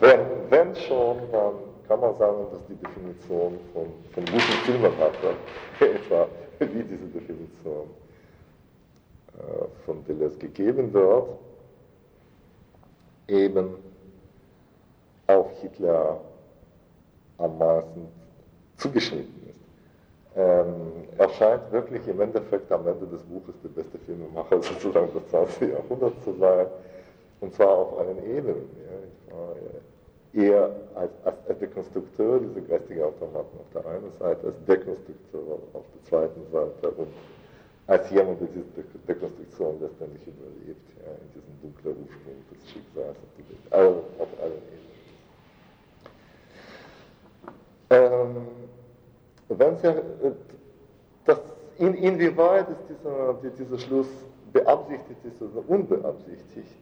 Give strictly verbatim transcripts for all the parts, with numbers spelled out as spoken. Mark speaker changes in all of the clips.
Speaker 1: Wenn, wenn schon, dann kann man sagen, dass die Definition von, von guten Filmemacher, etwa wie diese Definition äh, von Deleuze gegeben wird, eben auf Hitler am meisten zugeschnitten ist. Ähm, er scheint wirklich im Endeffekt am Ende des Buches der beste Filmemacher sozusagen des zwanzigsten Jahrhunderts zu sein, und zwar auf allen Ebenen. Ja. Er als, als Dekonstrukteur dieser geistigen Automaten auf der einen Seite, als Dekonstrukteur auf der zweiten Seite und als jemand, der diese Dekonstruktion letztendlich überlebt, ja, in diesem dunklen Ursprung des Schicksals also auf allen Ebenen. Ähm, wenn Sie, das, in, inwieweit ist dieser, dieser Schluss beabsichtigt ist oder unbeabsichtigt,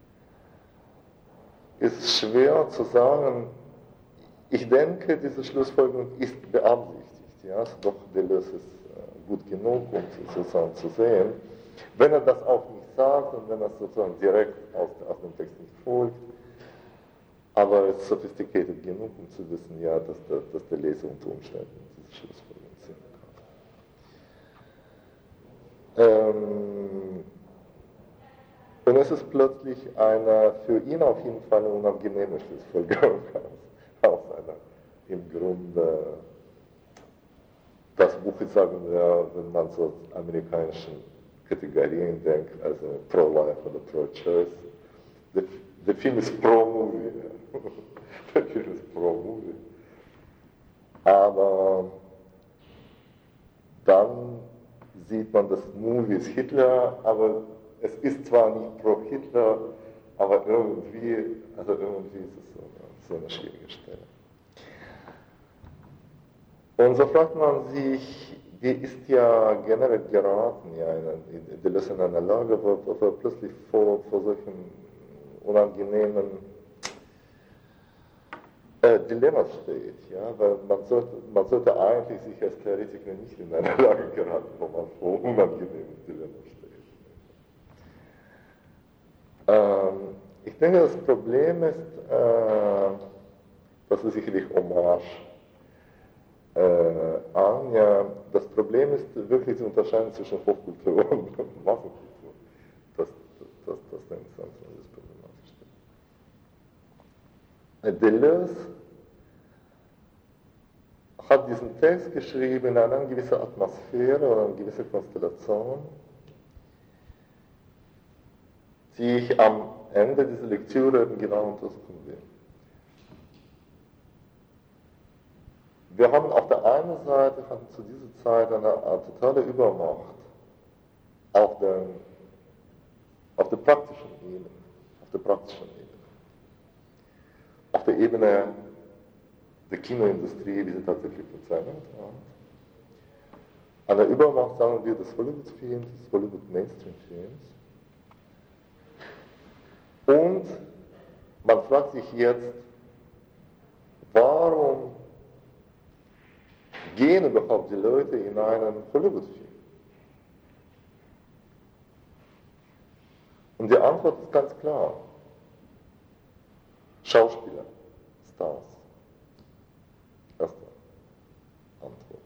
Speaker 1: ist schwer zu sagen. Ich denke, diese Schlussfolgerung ist beabsichtigt. Ja? Also doch, Deleuze ist gut genug, um sozusagen zu sehen. Wenn er das auch nicht sagt und wenn er sozusagen direkt aus, aus dem Text nicht folgt, aber er ist sophisticated genug, um zu wissen, ja, dass der, dass der Leser unter Umständen diese Schlussfolgerung ziehen kann. Ähm, und es ist plötzlich eine für ihn auf jeden Fall eine unangenehme Schlussfolgerung aus einer im Grunde das Buch ist, sagen wir, wenn man so amerikanischen Kategorien denkt, also Pro-Life oder Pro-Choice, der, der Film ist Pro-Movie. Der Film ist Pro-Movie. Aber dann sieht man, das Movie ist Hitler, aber es ist zwar nicht pro-Hitler, aber irgendwie, also irgendwie ist es so eine, so eine schwierige Stelle. Und so fragt man sich, wie ist ja generell geraten, ja, in Deleuze in einer Lage, wo, wo er plötzlich vor, vor solchen unangenehmen äh, Dilemmas steht, ja, weil man sollte, man sollte eigentlich sich als Theoretiker nicht in einer Lage geraten, wo man vor unangenehmen Dilemmas steht. Ähm, ich denke, das Problem ist, äh, das ist sicherlich Hommage Äh, an, ja, das Problem ist wirklich zu unterscheiden zwischen Hochkultur und Massenkultur. Das, das, das ist interessant, das problematisch ist. Deleuze hat diesen Text geschrieben in einer gewissen Atmosphäre oder einer gewissen Konstellation, die ich am Ende dieser Lektüre eben genau untersuchen will. Wir haben auf der einen Seite hatten zu dieser Zeit eine, eine totale Übermacht auf, den, auf der praktischen Ebene, auf der praktischen Ebene, auf der Ebene der Kinoindustrie, wie sie tatsächlich funktioniert hat. Eine Übermacht, sagen wir, des Hollywood-Films, des Hollywood-Mainstream-Films. Und man fragt sich jetzt, warum gehen überhaupt die Leute in einen Hollywood-Film? Und die Antwort ist ganz klar. Schauspieler, Stars. Erste Antwort.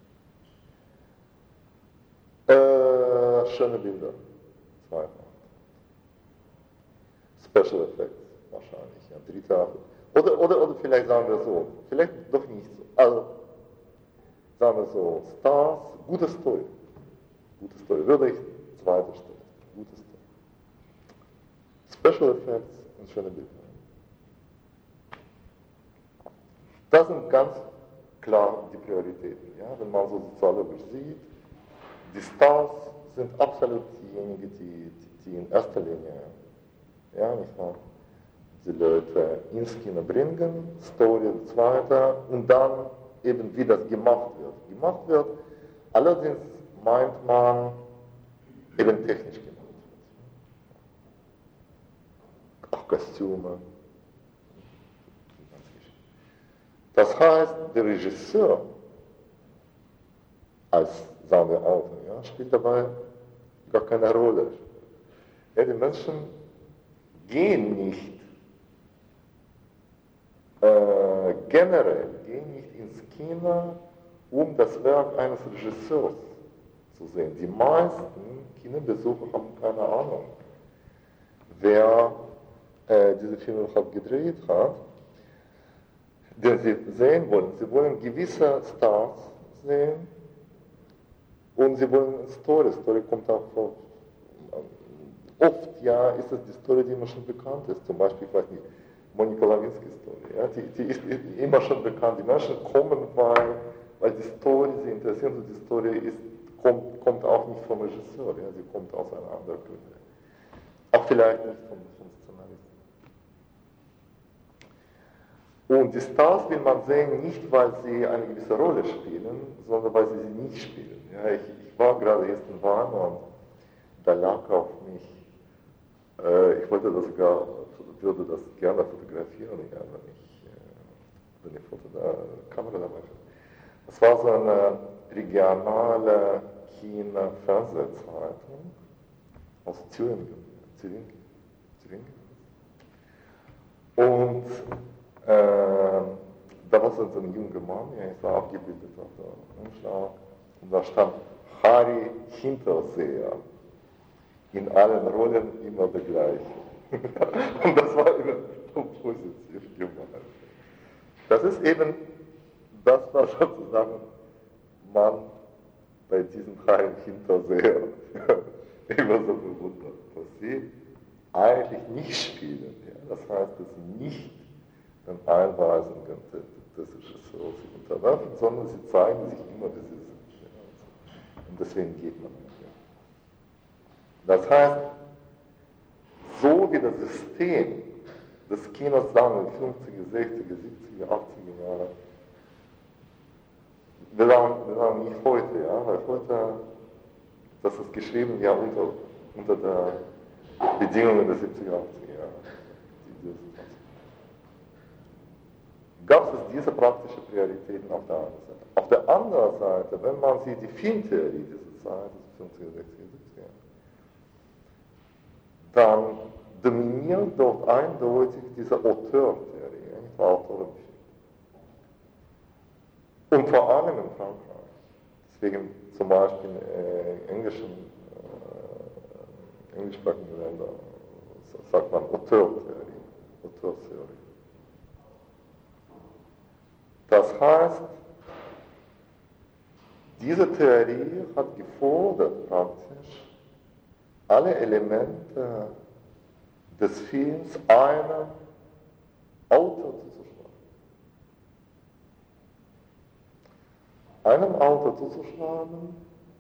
Speaker 1: Äh, schöne Bilder. Zweite Antwort. Special Effects, wahrscheinlich. Ja, dritte Antwort. Oder, oder, oder vielleicht sagen wir so, vielleicht doch nicht so. Also, sagen wir so, Stars, gute Story. Gute Story, würde ich zweite Stelle. Gute Story. Special Effects und schöne Bilder. Das sind ganz klar die Prioritäten. Ja? Wenn man so soziologisch sieht, die Stars sind absolut diejenigen, die, die in erster Linie, ja, nicht wahr, die Leute ins Kino bringen, Story und so weiter, und dann eben wie das gemacht wird. Gemacht wird, allerdings meint man eben technisch gemacht wird. Auch Kostüme. Das heißt, der Regisseur als, sagen wir, Autor, ja, spielt dabei gar keine Rolle. Ja, die Menschen gehen nicht äh, generell gehen nicht ins Kino, um das Werk eines Regisseurs zu sehen. Die meisten Kinobesucher haben keine Ahnung, wer äh, diese Filme überhaupt gedreht hat. Denn sie sehen wollen, sie wollen gewisse Stars sehen und sie wollen eine Story. Story kommt auch vor. Oft ja ist es die Story, die immer schon bekannt ist. Zum Beispiel, ich weiß nicht, Monika Lewinsky's Story. Ja, die, die ist immer schon bekannt. Die Menschen kommen, weil, weil die Story sie interessiert und die Story ist, kommt, kommt auch nicht vom Regisseur, ja, sie kommt aus einer anderen Quelle. Auch vielleicht nicht vom, vom Szenaristen. Und die Stars will man sehen, nicht weil sie eine gewisse Rolle spielen, sondern weil sie sie nicht spielen. Ja, ich, ich war gerade jetzt in Weimar und da lag auf mich, äh, ich wollte das sogar, würde das gerne fotografieren, ja, wenn ich, äh, wenn ich Foto da, Kamera dabei habe. Es war so eine regionale China-Fernsehzeitung aus Thüringen, Thüringen, Thüringen. Und äh, da war so ein junger Mann, ja, ich war abgebildet auf der Umschlag, und da stand Harry Hinterseher. In allen Rollen immer der gleiche. Und das war immer so positiv gemeint. Das ist eben das, was sozusagen man bei diesem Harry Hinterseher immer so bewundert, dass sie eigentlich nicht spielen. Ja? Das heißt, dass sie nicht den Einweisungen des Regisseurs unterwerfen, sondern sie zeigen sich immer, wie sie sind. Ja? Und deswegen geht man nicht. Ja? Das heißt, so wie das System des Kinos sagen wir fünfziger, sechziger, siebziger, achtziger Jahre, wir sagen, wir sagen nicht heute, ja, weil heute, das ist geschrieben ja unter, unter der Bedingungen der siebziger, achtziger Jahre. Gab es diese praktischen Prioritäten auf der einen Seite. Auf der anderen Seite, wenn man sich die Filmtheorie dieser Zeit, fünfziger, sechziger, siebziger, dann dominiert dort eindeutig diese Auteur-Theorie, nicht wahr, Autorentheorie. Und vor allem in Frankreich. Deswegen zum Beispiel in äh, englischen, äh, englischsprachigen Ländern sagt man Auteur-Theorie, Auteur-Theorie. Das heißt, diese Theorie hat gefordert praktisch, alle Elemente des Films einem Autor zuzuschreiben. Einem Autor zuzuschreiben,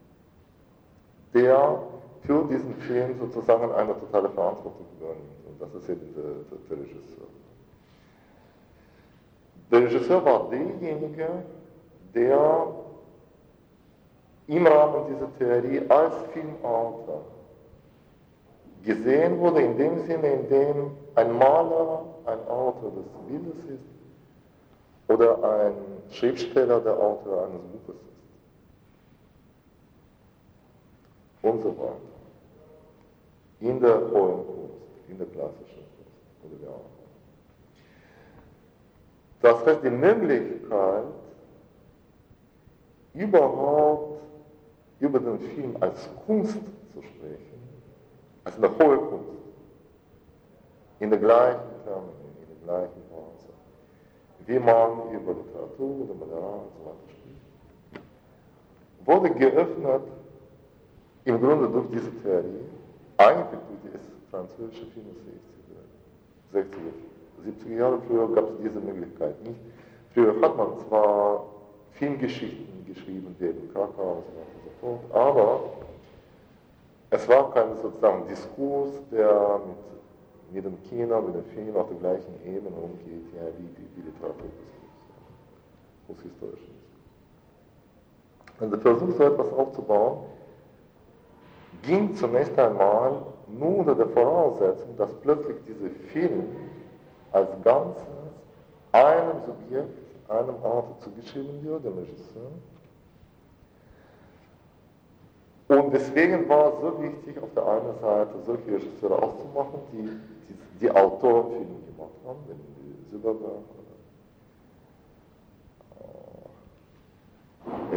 Speaker 1: der für diesen Film sozusagen eine totale Verantwortung übernimmt. Und das ist eben der, der, der Regisseur. Der Regisseur war derjenige, der im Rahmen dieser Theorie als Filmautor gesehen wurde, in dem Sinne, in dem ein Maler ein Autor des Bildes ist oder ein Schriftsteller der Autor eines Buches ist. Und so weiter. In der hohen Kunst, in der klassischen Kunst oder der Art. Das heißt, die Möglichkeit, überhaupt über den Film als Kunst zu sprechen, als eine hohe Kunst, in der gleichen Termini, in der gleichen Weise, wie man über Literatur oder Malerei und so weiter spricht, wurde geöffnet, im Grunde durch diese Theorie, eigentlich durch die französische Film sechziger, siebziger Jahre. Früher gab es diese Möglichkeit nicht. Früher hat man zwar Filmgeschichten geschrieben, wie in Krakau und so weiter und so fort, aber es war kein sozusagen Diskurs, der mit, mit dem Kino, mit dem Film auf der gleichen Ebene umgeht, ja, wie, wie, wie Literaturdiskurs, ja, posthistorischer Diskurs. Und der Versuch, so etwas aufzubauen, ging zunächst einmal nur unter der Voraussetzung, dass plötzlich dieser Film als Ganzes einem Subjekt, einem Autor zugeschrieben wird, dem Regisseur. Und deswegen war es so wichtig, auf der einen Seite solche Regisseure auszumachen, die die, die Autorenfilme gemacht haben, wie Silberberg oder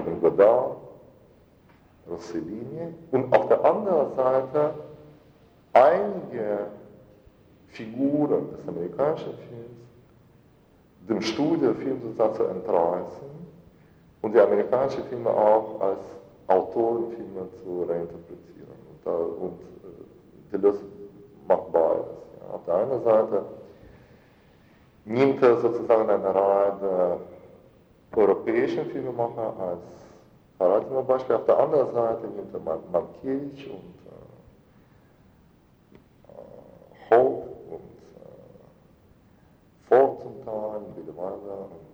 Speaker 1: eben Godard, Rossellini und auf der anderen Seite einige Figuren des amerikanischen Films dem Studiofilm sozusagen zu entreißen und die amerikanischen Filme auch als Autorenfilme zu reinterpretieren. Und, da, und äh, Deleuze macht beides. Ja. Auf der einen Seite nimmt er sozusagen eine Reihe der europäischen Filmemacher als Paradigmenbeispiel, auf der anderen Seite nimmt er Mankiewicz und äh, Hope und äh, Ford zum Teil, Willy Wilder und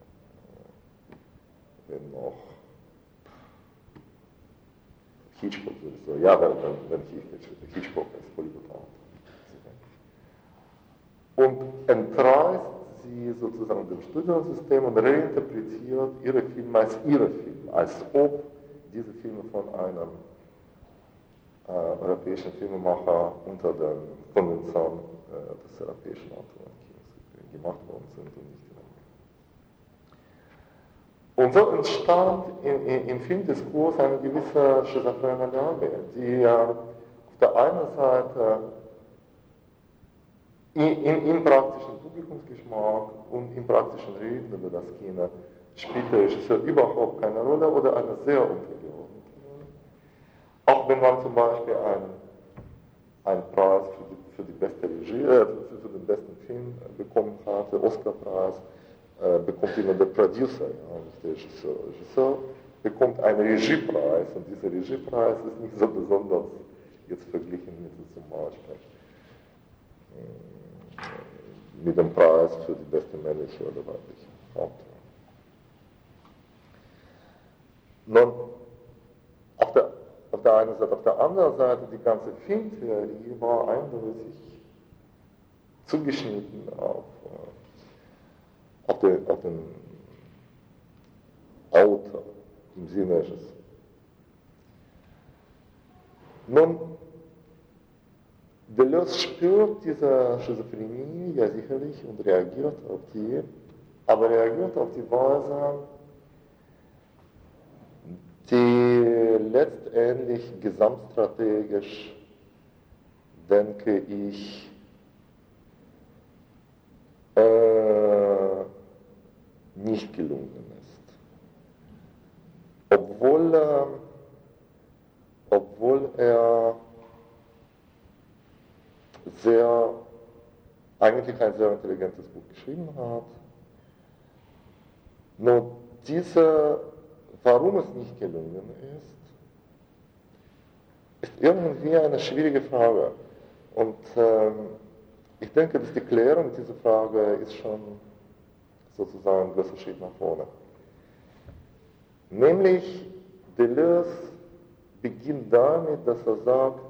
Speaker 1: äh, wenn noch Hitchcock sowieso, ja, wenn, wenn Hitchcock ist polyglot. Und entreißt sie sozusagen dem Studiensystem und reinterpretiert ihre Filme als ihre Filme, als ob diese Filme von einem äh, europäischen Filmemacher unter der Konvention äh, des europäischen Autorenkinos gemacht worden sind und nicht in Amerika. Und so entstand in, in, im Filmdiskurs eine gewisse schizophrene Lage, die äh, auf der einen Seite In, im praktischen Publikumsgeschmack und im praktischen Reden über das Kino spielt der Regisseur überhaupt keine Rolle oder eine sehr untergeordnete Rolle. Auch wenn man zum Beispiel einen, einen Preis für die, für die beste Regie, äh, für, für den besten Film bekommen hat, den Oscarpreis, äh, bekommt immer der Producer, ja, nicht der Regisseur. Der Regisseur bekommt einen Regiepreis und dieser Regiepreis ist nicht so besonders jetzt verglichen mit zum Beispiel mit dem Preis für die beste männliche oder weibliche Hauptrolle. Nun, auf der, auf der einen Seite, auf der anderen Seite, die ganze Filmtheorie war eindeutig zugeschnitten auf, auf, den, auf den Autor im Sinne des. Nun, Deleuze spürt diese Schizophrenie, ja sicherlich, und reagiert auf die, aber reagiert auf die Weise, die letztendlich gesamtstrategisch, denke ich, äh, nicht gelungen ist. Obwohl, äh, obwohl er sehr, eigentlich ein sehr intelligentes Buch geschrieben hat. Nur diese, warum es nicht gelungen ist, ist irgendwie eine schwierige Frage. Und ähm, ich denke, dass die Klärung dieser Frage ist schon sozusagen ein großer Schritt nach vorne. Nämlich, Deleuze beginnt damit, dass er sagt,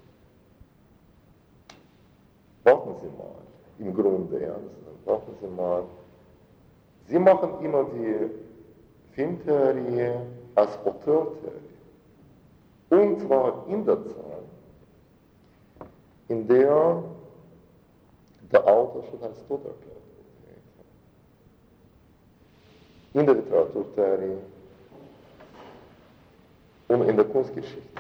Speaker 1: warten Sie mal, im Grunde, ja, warten Sie mal. Sie machen immer die Filmtheorie als Auteurtheorie. Und zwar in der Zeit, in der der Autor schon als tot erklärt wurde. In der Literaturtheorie und in der Kunstgeschichte.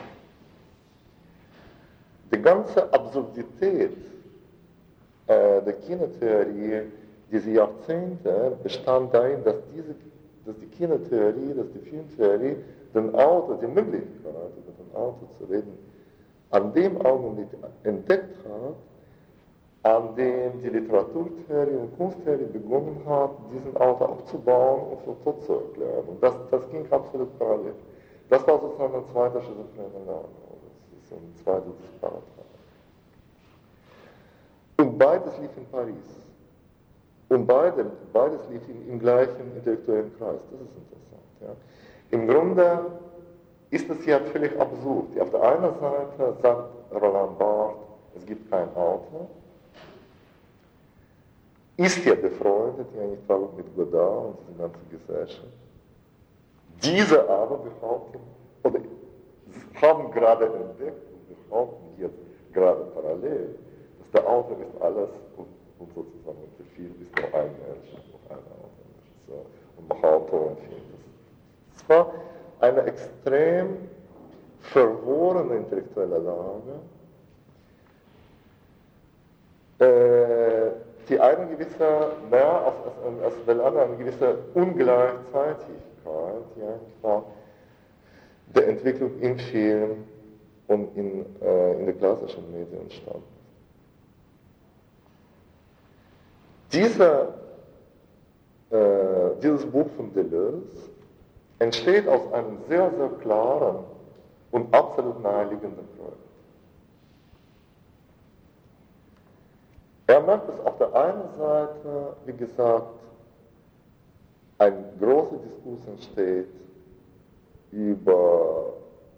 Speaker 1: Die ganze Absurdität der Kinotheorie diese Jahrzehnte bestand darin, dass, diese, dass die Kinotheorie, dass die Filmtheorie den Autor, die Möglichkeit, über den Autor zu reden, an dem Augenblick entdeckt hat, an dem die Literaturtheorie und Kunsttheorie begonnen hat, diesen Autor abzubauen und für tot zu erklären. Und das, das ging absolut parallel. Das war sozusagen ein zweiter schizophrene Lage. Das ist ein zweites Paradigma. Und beides lief in Paris. Und beide, beides lief im, im gleichen intellektuellen Kreis. Das ist interessant. Ja. Im Grunde ist es ja völlig absurd. Auf der einen Seite sagt Roland Barthes, es gibt keinen Autor. Ist ja befreundet, ja nicht wahr, mit Godard und dieser ganzen Gesellschaft. Diese aber behaupten, oder haben gerade entdeckt und behaupten jetzt gerade parallel, der Autor ist alles und, und sozusagen der Film ist nur ein Mensch, noch ein Autor, und noch Autor und Film. Das war eine extrem verworrene intellektuelle Lage, äh, die eine gewisse, mehr als, als, als wenn eine gewisse Ungleichzeitigkeit ja, der Entwicklung im Film und in, äh, in den klassischen Medien entstanden ist. Diese, äh, dieses Buch von Deleuze entsteht aus einem sehr, sehr klaren und absolut naheliegenden Projekt. Er merkt, dass auf der einen Seite, wie gesagt, ein großer Diskurs entsteht über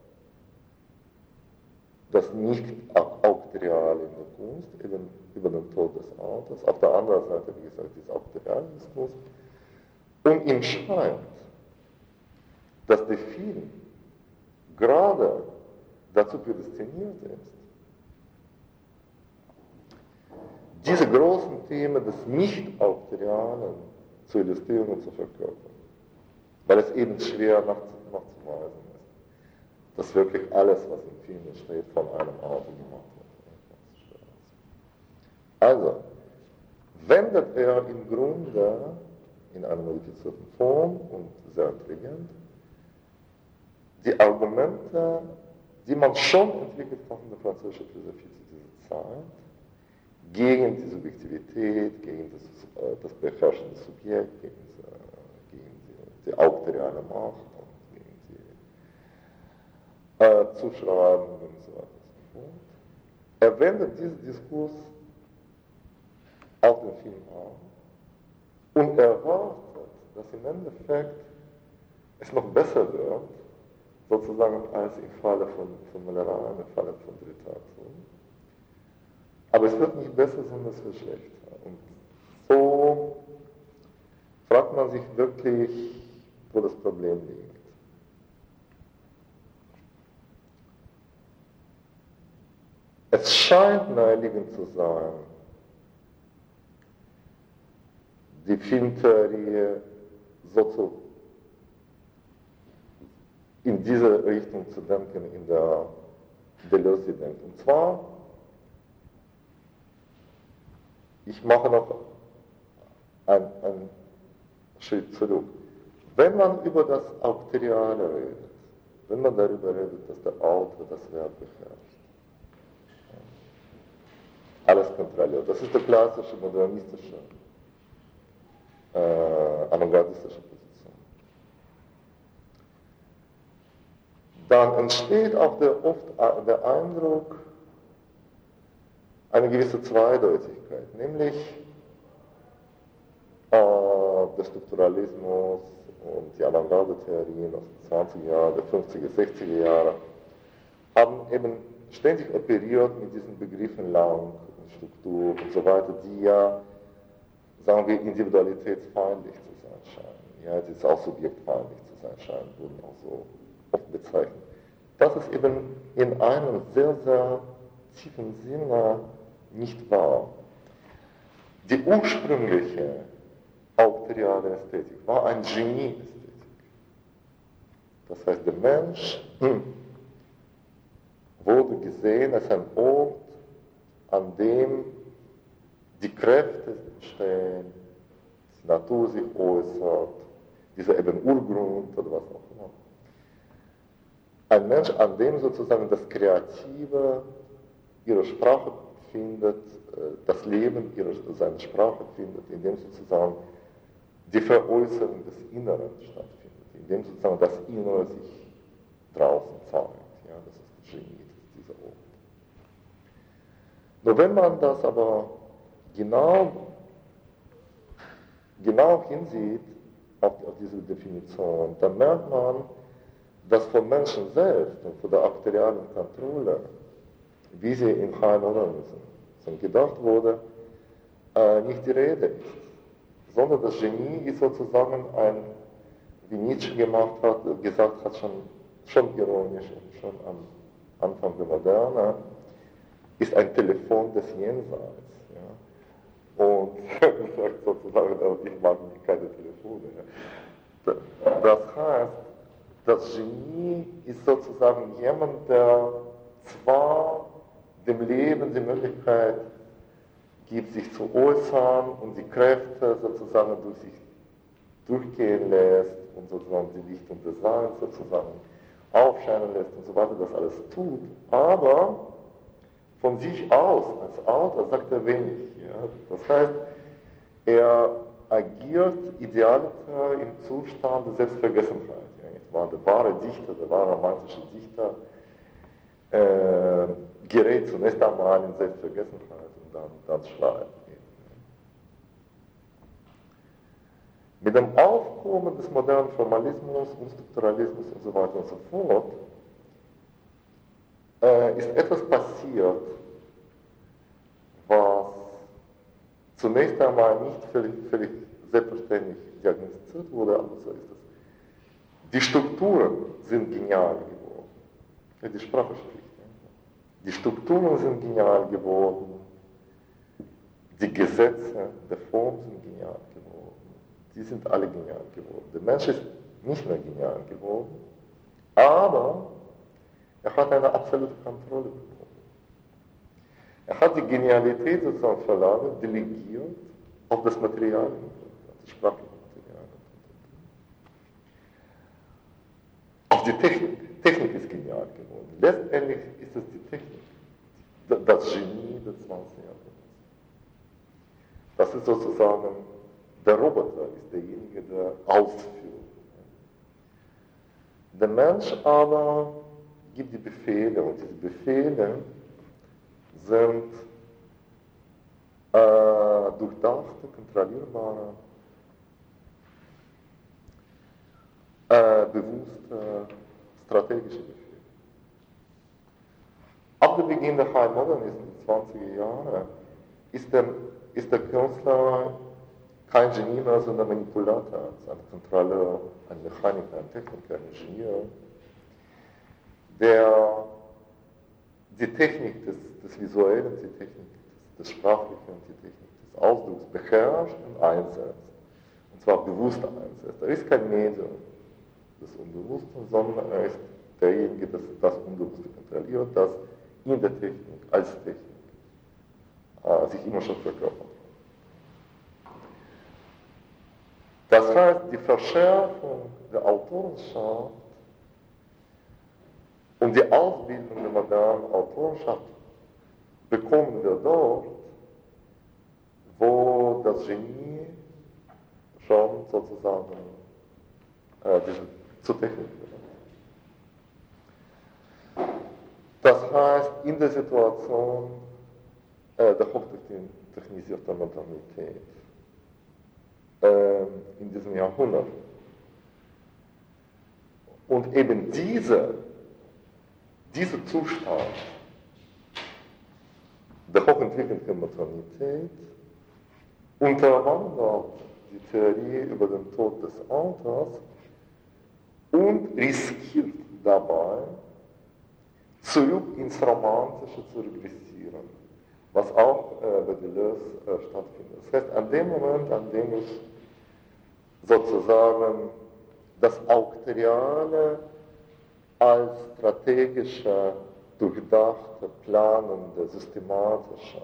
Speaker 1: das Nicht-Auktoriale in der Kunst, eben über den Tod des Autors. Auf der anderen Seite, wie gesagt, dieser auktoriale Diskurs. Und ihm scheint, dass der Film gerade dazu prädestiniert ist, diese großen Themen des Nicht-Auktorialen zu illustrieren und zu verkörpern. Weil es eben schwer nachzuweisen ist, dass wirklich alles, was im Film steht, von einem Autor gemacht wird. Also, wendet er im Grunde in einer modifizierten Form und sehr intelligent die Argumente, die man schon entwickelt hat in der französischen Philosophie zu dieser Zeit, gegen die Subjektivität, gegen das, äh, das beherrschende Subjekt, gegen, äh, gegen die, die auktoriale Macht und gegen die äh, Zuschreibungen und so weiter und so fort. Er wendet diesen Diskurs auf den Film an und erwartet, dass im Endeffekt es noch besser wird, sozusagen als im Falle von, von Malerei, im Falle von Literatur. Aber es wird nicht besser, sondern es wird schlechter. Und so fragt man sich wirklich, wo das Problem liegt. Es scheint naheliegend zu sein, die Filmtheorie so zu, in diese Richtung zu denken, in der Deleuze denkt. Und zwar, ich mache noch einen, einen Schritt zurück. Wenn man über das Auktoriale redet, wenn man darüber redet, dass der Autor das Werk beherrscht, alles kontrolliert, das ist die klassische modernistische, äh, avantgardistische Position. Dann entsteht auch der, oft der Eindruck, eine gewisse Zweideutigkeit, nämlich äh, der Strukturalismus und die Avantgarde-Theorien aus den zwanziger Jahren, der fünfziger, sechziger Jahre haben eben ständig operiert mit diesen Begriffen Lang und Struktur und so weiter, die ja, sagen wir, individualitätsfeindlich zu sein scheinen, ja, die auch subjektfeindlich zu sein scheinen, wurden auch so oft bezeichnet. Das ist eben in einem sehr, sehr tiefen Sinne nicht wahr. Die ursprüngliche auktoriale Ästhetik war ein Genie-Ästhetik. Das heißt, der Mensch hm, wurde gesehen als ein Ort, an dem die Kräfte stehen, die Natur sich äußert, dieser eben Urgrund oder was auch immer. Ein Mensch, an dem sozusagen das Kreative ihre Sprache findet, das Leben ihre, seine Sprache findet, in dem sozusagen die Veräußerung des Inneren stattfindet, in dem sozusagen das Innere sich draußen zeigt. Ja, das ist das Genie, das ist dieser Ort. Nur wenn man das aber genau, genau hinsieht auf, auf diese Definition, dann merkt man, dass vom Menschen selbst und von der auktorialen Kontrolle, wie sie in Hein Odernissen gedacht wurde, äh, nicht die Rede ist, sondern das Genie ist sozusagen ein, wie Nietzsche gemacht hat, gesagt hat, schon, schon ironisch, schon am Anfang der Moderne, ist ein Telefon des Jenseits. Ja? Und sagt sozusagen, ich mag keine Telefone. Ja? Das heißt, das Genie ist sozusagen jemand, der zwar dem Leben die Möglichkeit gibt, sich zu äußern und die Kräfte sozusagen durch sich durchgehen lässt und sozusagen die Lichtung des Seins sozusagen aufscheinen lässt und so weiter, das alles tut, aber von sich aus, als Autor, sagt er wenig. Ja? Das heißt, er agiert idealiter im Zustand der Selbstvergessenheit. Ja? Der wahre Dichter, der wahre romantische Dichter äh, gerät zunächst einmal in Selbstvergessenheit und dann, dann schreibt. Mit dem Aufkommen des modernen Formalismus und Strukturalismus und so weiter und so fort äh, ist etwas passiert, was zunächst einmal nicht völlig, völlig selbstverständlich diagnostiziert wurde, aber so ist es. Die Strukturen sind genial geworden. Ja, die Sprache spricht. Ja. Die Strukturen sind genial geworden. Die Gesetze der Form sind genial geworden. Die sind alle genial geworden. Der Mensch ist nicht mehr genial geworden, aber er hat eine absolute Kontrolle bekommen. Er hat die Genialität sozusagen verlagert, delegiert auf das Material, auf das sprachliche Material. Auf die Technik. Technik ist genial geworden. Letztendlich ist es die Technik, das Genie des zwanzigsten Jahrhunderts. Das ist sozusagen, der Roboter ist derjenige, der ausführt. Der Mensch aber gibt die Befehle und diese Befehle sind äh, durchdachte, kontrollierbare, äh, bewusste, strategische Befehle. Ab dem Beginn der High Modernism, die zwanziger Jahre, ist der, ist der Künstler kein Genie mehr, sondern Manipulator, ein Kontrolleur, ein Mechaniker, ein Techniker, ein Ingenieur, der die Technik des, des Visuellen, die Technik des, des Sprachlichen und die Technik des Ausdrucks beherrscht und einsetzt. Und zwar bewusst einsetzt. Er ist kein Medium des Unbewussten, sondern er ist derjenige, der das Unbewusste kontrolliert, das in der Technik, als Technik, äh, sich immer schon verkörpert. Das heißt, die Verschärfung der Autorenschaft und die Ausbildung der modernen Autorenschaft bekommen wir dort, wo das Genie schon sozusagen äh, diese, zur Technik wird. Das heißt, in der Situation äh, der hochtechnisierten Modernität äh, in diesem Jahrhundert. Und eben diese Dieser Zustand der hochentwickelten Modernität unterwandert die Theorie über den Tod des Autors und riskiert dabei, zurück ins Romantische zu regressieren, was auch äh, bei Deleuze äh, stattfindet. Das heißt, an dem Moment, an dem ich sozusagen das Auktoriale als strategische, durchdachte, planende, systematische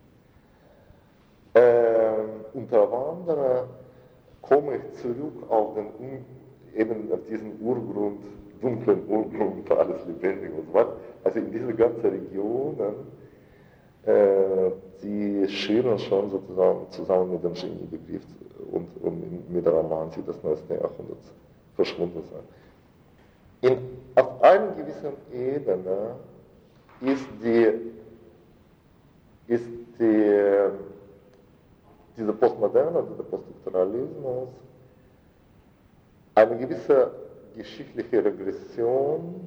Speaker 1: äh, unterwandere, komme ich zurück auf den, eben auf diesen Urgrund, dunklen Urgrund für alles Lebendige und so weiter. Also in diese ganzen Regionen, äh, die schwirren schon sozusagen zusammen mit dem Geniebegriff und, und mit der Romantik des neunzehnten Jahrhunderts verschwunden sein. In, auf einer gewissen Ebene ist, die, ist die, dieser Postmoderne, dieser Poststrukturalismus eine gewisse geschichtliche Regression,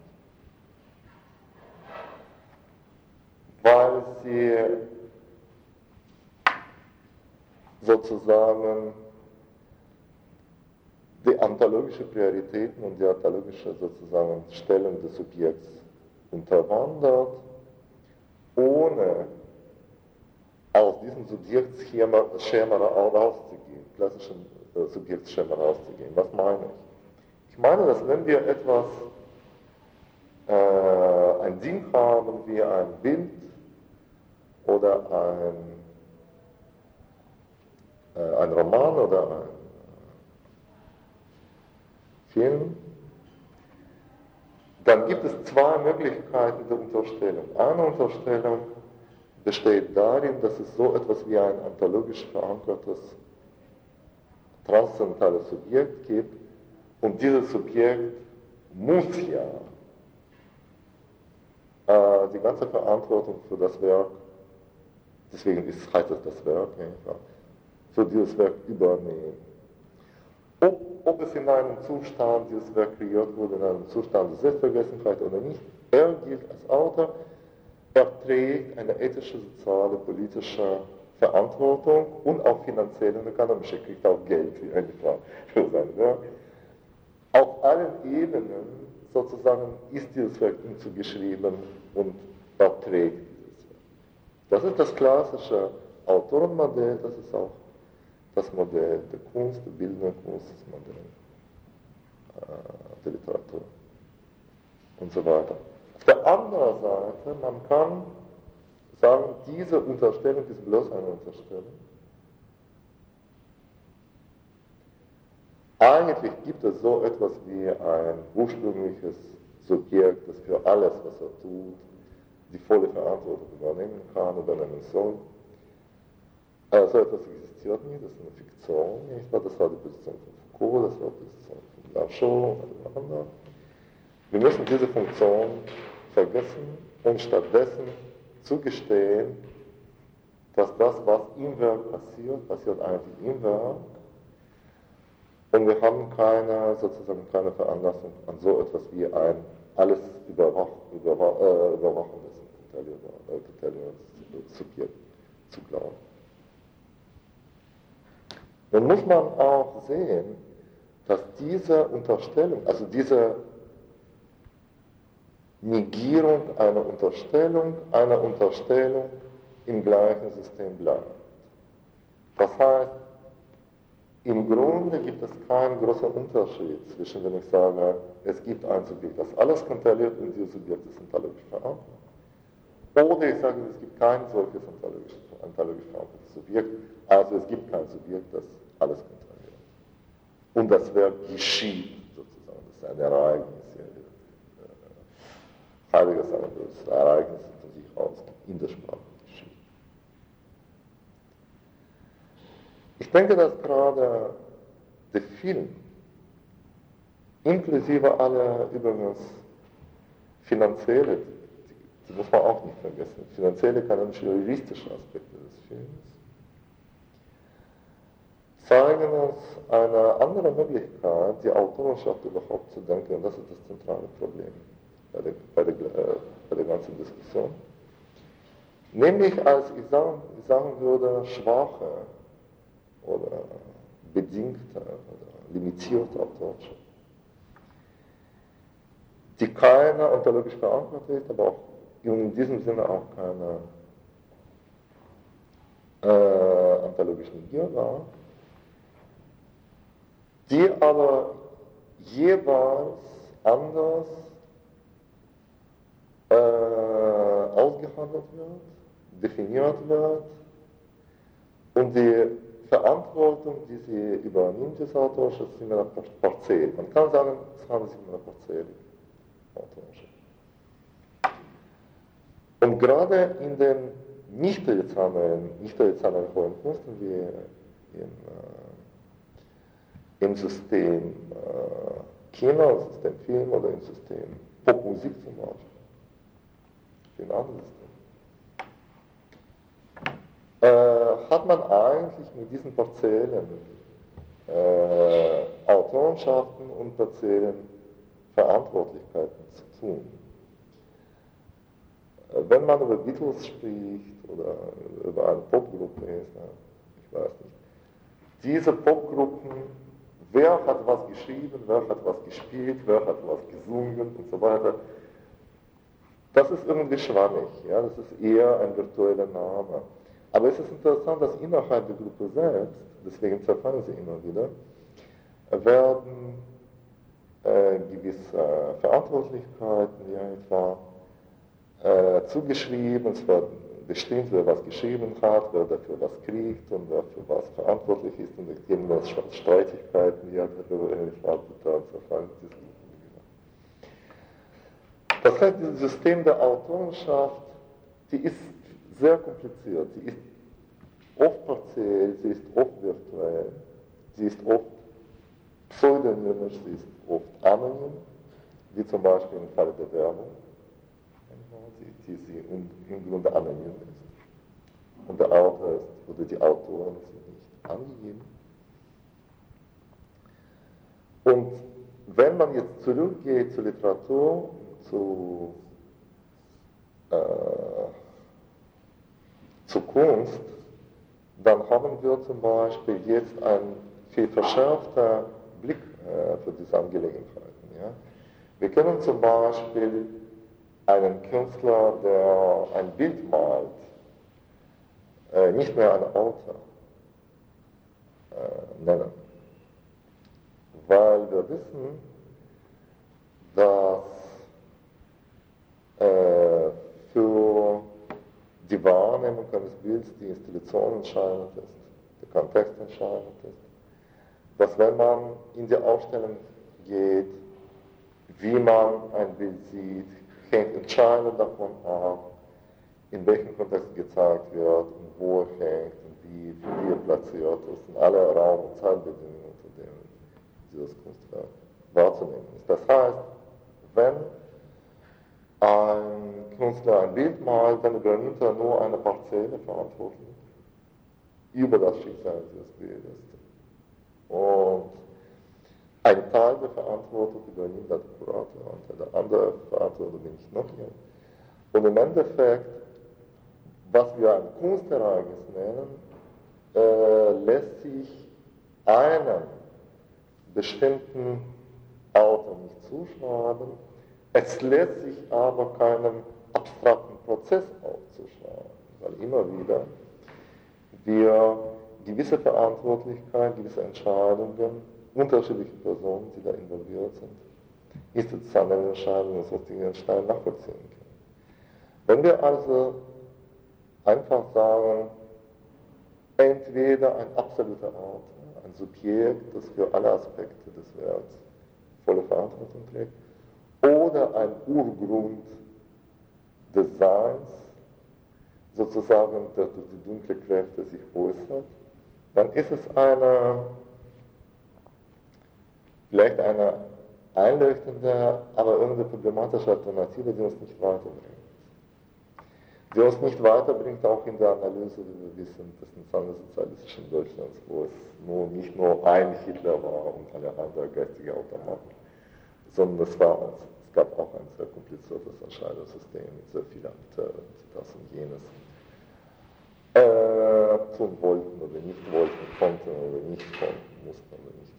Speaker 1: weil sie sozusagen die ontologische Prioritäten und die ontologische sozusagen Stellung des Subjekts unterwandert, ohne aus diesem Subjektschema rauszugehen, klassischen äh, Subjektschema rauszugehen. Was meine ich? Ich meine, dass wenn wir etwas, äh, ein Ding haben wie ein Bild oder ein, äh, ein Roman oder ein Film, dann gibt es zwei Möglichkeiten der Unterstellung. Eine Unterstellung besteht darin, dass es so etwas wie ein ontologisch verankertes transzendentales Subjekt gibt und dieses Subjekt muss ja äh, die ganze Verantwortung für das Werk, deswegen ist, heißt es das Werk, ja, für dieses Werk übernehmen. Ob, ob es in einem Zustand, dieses Werk kreiert wurde, in einem Zustand der Selbstvergessenheit oder nicht, er gilt als Autor, er trägt eine ethische, soziale, politische Verantwortung und auch finanzielle und ökonomische, kriegt auch Geld wie eine Frau für sein Werk. Auf allen Ebenen sozusagen ist dieses Werk ihm zugeschrieben und er trägt dieses Werk. Das ist das klassische Autorenmodell, das ist auch das Modell der Kunst, der bildenden Kunst, das Modell äh, der Literatur und so weiter. Auf der anderen Seite, man kann sagen, diese Unterstellung ist bloß eine Unterstellung. Eigentlich gibt es so etwas wie ein ursprüngliches Subjekt, das für alles, was er tut, die volle Verantwortung übernehmen kann, übernehmen soll. Also so etwas existiert nicht, das ist eine Fiktion, nicht wahr? Das war die Position von Foucault, das war die Position von Blanchot und anderen. Wir müssen diese Funktion vergessen und stattdessen zugestehen, dass das, was im Werk passiert, passiert eigentlich im Werk. Und wir haben keine, sozusagen keine Veranlassung an so etwas wie ein alles überwach, überwach, äh, überwachendes Subjekt zu glauben. Nun muss man auch sehen, dass diese Unterstellung, also diese Negierung einer Unterstellung, einer Unterstellung im gleichen System bleibt. Das heißt, im Grunde gibt es keinen großen Unterschied zwischen, wenn ich sage, es gibt ein Subjekt, das alles kontrolliert und diese Subjekte sind ontologisch verankert. Oder ich sage, es gibt kein solches ontologisch, ontologisch verankertes Subjekt, also es gibt kein Subjekt, das alles kontrolliert. Und das Werk geschieht sozusagen, das ist ein Ereignis. Heiliges ein Ereignis von sich aus in der Sprache geschieht. Ich denke, dass gerade der Film, inklusive aller übrigens finanzielle, die muss man auch nicht vergessen, finanzielle, ökonomische, juristische Aspekte des Films, zeigen uns eine andere Möglichkeit, die Autorenschaft überhaupt zu denken, und das ist das zentrale Problem bei der, bei der, äh, bei der ganzen Diskussion. Nämlich als, ich sagen, ich sagen würde, schwache oder bedingte oder limitierte Autorschaft, die keine ontologisch verankert ist, aber auch in diesem Sinne auch keine äh, ontologisch negierbar, die aber jeweils anders äh, ausgehandelt wird, definiert wird und die Verantwortung, die sie übernimmt, des Autors, ist immer eine Parzelle. Man kann sagen, es handelt sich um eine Parzelle. Und gerade in den nicht-traditionellen, nicht-traditionellen hohen Kunsten wie im, äh, im System äh, Kino, im System Film oder im System Popmusik zum Beispiel, in anderen Systemen, äh, hat man eigentlich mit diesen Parzellen äh, Autorenschaften und Parzellen Verantwortlichkeiten zu tun. Wenn man über Beatles spricht oder über eine Popgruppe, ich weiß nicht, diese Popgruppen, wer hat was geschrieben, wer hat was gespielt, wer hat was gesungen und so weiter, das ist irgendwie schwammig, ja? Das ist eher ein virtueller Name. Aber es ist interessant, dass innerhalb der Gruppe selbst, deswegen zerfallen sie immer wieder, werden äh, gewisse Verantwortlichkeiten, ja, etwa äh, zugeschrieben, es wird bestimmt, wer was geschrieben hat, wer dafür was kriegt und wer für was verantwortlich ist und es gibt es Streitigkeiten, ja, darüber zerfallen. Das heißt, dieses System der Autorenschaft, die ist sehr kompliziert, sie ist oft partiell, sie ist oft virtuell, sie ist oft pseudonymisch, sie ist oft anonym, wie zum Beispiel im Falle der Werbung, die sie im Grunde anonym ist. Und der Autor ist, oder die Autoren sind nicht angegeben. Und wenn man jetzt zurückgeht zur Literatur, zu, äh, zur Kunst, dann haben wir zum Beispiel jetzt einen viel verschärfter Blick äh, für diese Angelegenheiten. Ja? Wir können zum Beispiel einen Künstler, der ein Bild malt, äh, nicht mehr einen Autor äh, nennen. Weil wir wissen, dass äh, für die Wahrnehmung eines Bildes die Institution entscheidend ist, der Kontext entscheidend ist, dass wenn man in die Ausstellung geht, wie man ein Bild sieht, hängt entscheidend davon ab, in welchem Kontext gezeigt wird und wo er hängt und wie, wie er platziert ist und alle Raum- und Zeitbedingungen, unter denen dieses Kunstwerk wahrzunehmen ist. Das heißt, wenn ein Künstler ein Bild malt, dann übernimmt er nur eine partielle Verantwortung über das Schicksal dieses Bildes. Und ein Teil der Verantwortung übernimmt der Kurator und der andere Verantwortung bin ich noch hier. Und im Endeffekt, was wir ein Kunstereignis nennen, äh, lässt sich einem bestimmten Autor nicht zuschreiben. Es lässt sich aber keinem abstrakten Prozess aufzuschreiben, weil immer wieder wir gewisse Verantwortlichkeiten, gewisse Entscheidungen unterschiedliche Personen, die da involviert sind, institutionelle Entscheidungen, sonstige Entscheidungen nachvollziehen können. Wenn wir also einfach sagen, entweder ein absoluter Autor, ein Subjekt, das für alle Aspekte des Werks volle Verantwortung trägt, oder ein Urgrund des Seins, sozusagen, der durch die dunkle Kräfte sich äußert, dann ist es eine, vielleicht eine einleuchtende, aber irgendwie problematische Alternative, die uns nicht weiterbringt. Die uns nicht weiterbringt, auch in der Analyse, wie wir wissen, des nationalsozialistischen Deutschlands, wo es nur, nicht nur ein Hitler war und alle anderen geistige Automaten, sondern es, war, es gab auch ein sehr kompliziertes Entscheidungssystem mit sehr vielen Akteuren, die das und jenes äh, tun wollten oder nicht wollten, konnten oder nicht konnten, mussten oder nicht.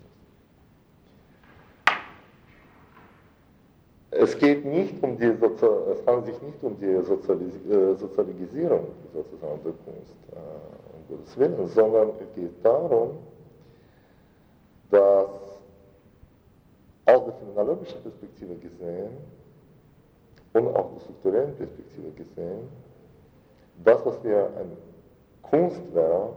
Speaker 1: Es geht nicht um die Sozial es handelt sich nicht um die Sozialis äh, Sozialisierung sozusagen der Kunst, äh, um Gottes Willen, sondern es geht darum, dass aus der phänomenologischen Perspektive gesehen und auch der strukturellen Perspektive gesehen, das, was wir ein Kunstwerk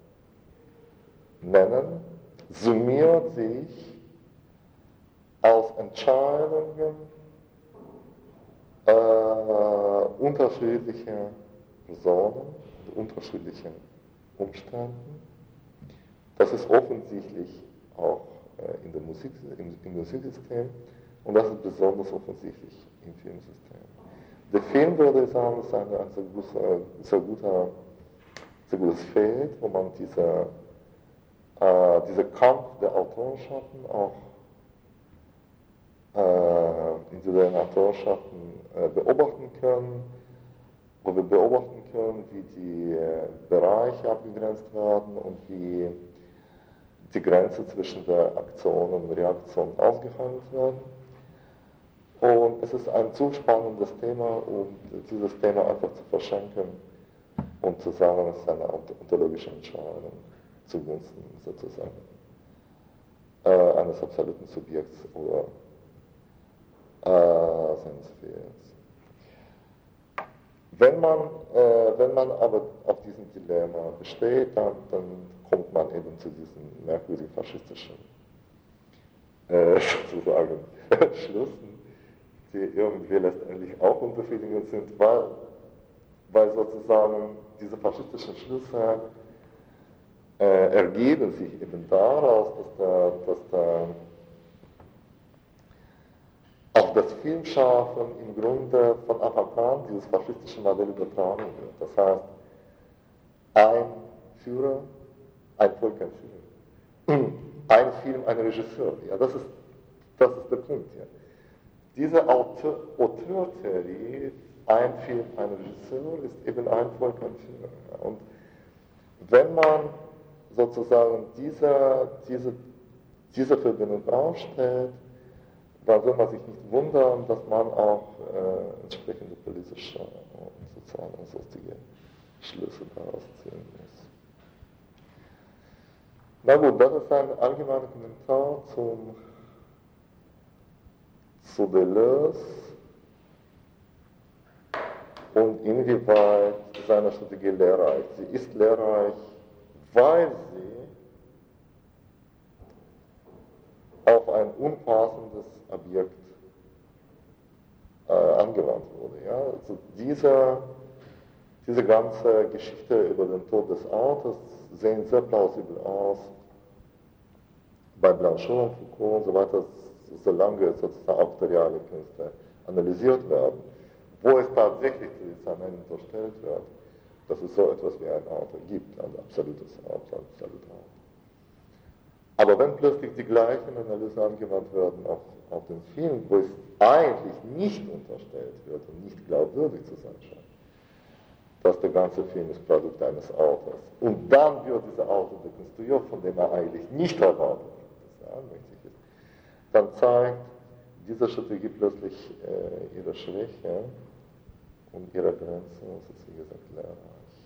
Speaker 1: nennen, summiert sich aus Entscheidungen äh, unterschiedlicher Personen, unterschiedlichen Umständen. Das ist offensichtlich auch äh, in der Musik, im, im Musiksystem und das ist besonders offensichtlich im Filmsystem. Der Film, würde ich sagen, ist ein, ein sehr, guter, sehr, guter, sehr gutes Feld, wo man diese, äh, diese Kampf der Autorenschaften auch äh, individuellen Autorschaften äh, beobachten können, wo wir beobachten können, wie die äh, Bereiche abgegrenzt werden und wie die Grenze zwischen der Aktion und Reaktion ausgehandelt werden. Und es ist ein zu spannendes Thema, um dieses Thema einfach zu verschenken und zu sagen, es ist eine ontologische Entscheidung zugunsten sozusagen äh, eines absoluten Subjekts oder äh, seines Films. Wenn man, äh, wenn man aber auf diesem Dilemma besteht, dann, dann kommt man eben zu diesen merkwürdigen faschistischen äh, sozusagen Schlüssen, die irgendwie letztendlich auch unbefriedigend sind, weil, weil sozusagen diese faschistischen Schlüsse äh, ergeben sich eben daraus, dass der, dass der auch das Filmschaffen im Grunde von Anfang an dieses faschistische Modell übertragen wird. Das heißt, ein Führer, ein Volk, ein Führer. Ein Film, ein Regisseur. Ja, das ist, das ist der Punkt. Ja. Diese Auteur-Theorie, ein Film, ein Regisseur, ist eben ein Volk, ein Führer. Ja. Und wenn man sozusagen diese, diese, diese Verbindung aufstellt, dann soll man sich nicht wundern, dass man auch äh, entsprechende politische und soziale und sonstige Schlüsse daraus ziehen muss. Na gut, das ist ein allgemeiner Kommentar zum, zu Deleuze und inwieweit seine Strategie lehrreich. Sie ist lehrreich, weil sie auf ein unpassendes Objekt äh, angewandt wurde. Ja? Also diese, diese ganze Geschichte über den Tod des Autos sehen sehr plausibel aus bei Blanchot und Foucault und so weiter, solange sozusagen autoriale Künste analysiert werden, wo es tatsächlich zu Dezernent unterstellt wird, dass es so etwas wie ein Auto gibt, ein absolutes Auto, ein absolutes Auto. Aber wenn plötzlich die gleichen Analysen angewandt werden auf, auf den Film, wo es eigentlich nicht unterstellt wird und nicht glaubwürdig zu sein scheint, dass der ganze Film ist Produkt eines Autos, und dann wird dieser Auto dekonstruiert, von dem er eigentlich nicht erwartet hat, dass er anmächtig ist, dann zeigt diese Strategie plötzlich äh, ihre Schwäche und ihre Grenzen, und es ist wie gesagt lehrreich.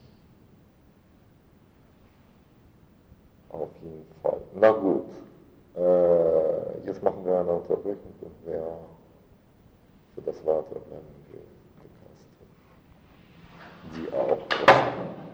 Speaker 1: Auf jeden Fall. Na gut, äh, jetzt machen wir eine Unterbrechung und wer für das Weiterbleiben will, die auch.